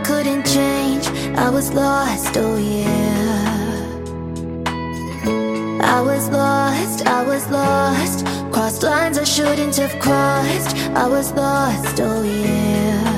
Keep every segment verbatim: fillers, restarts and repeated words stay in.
couldn't change. I was lost, oh yeah. I was lost, I was lost. Crossed lines I shouldn't have crossed. I was lost, oh yeah.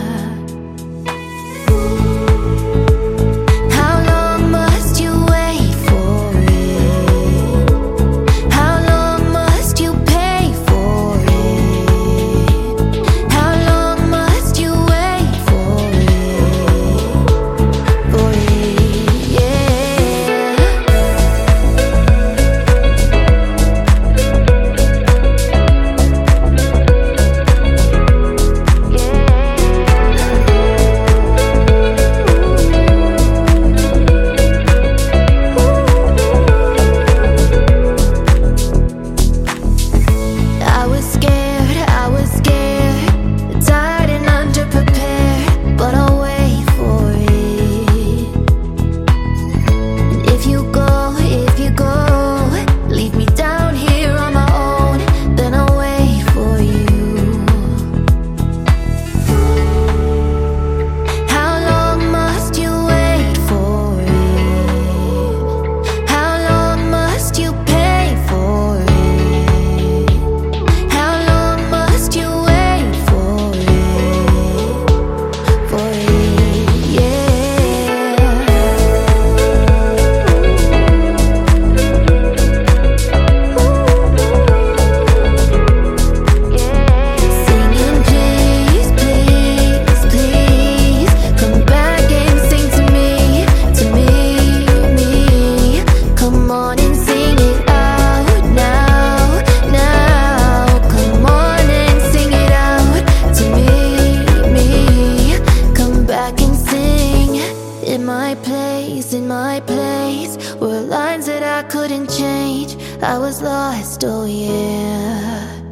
In my place were lines that I couldn't change. I was lost, oh yeah.